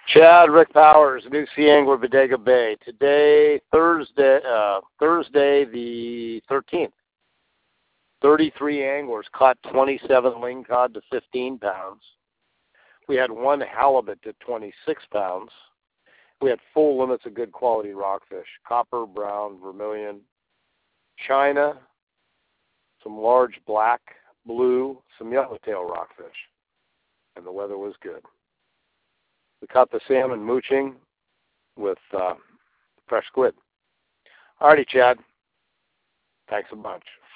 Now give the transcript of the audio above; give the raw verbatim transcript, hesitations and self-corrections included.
Chad, Rick Powers, New Sea Angler, Bodega Bay. Today, Thursday, uh, Thursday the thirteenth. thirty-three anglers caught twenty-seven lingcod to fifteen pounds. We had one halibut to twenty-six pounds. We had full limits of good quality rockfish: copper, brown, vermilion, china, some large black, blue, some yellowtail rockfish. And the weather was good. We caught the salmon mooching with uh, fresh squid. All righty, Chad. Thanks a bunch.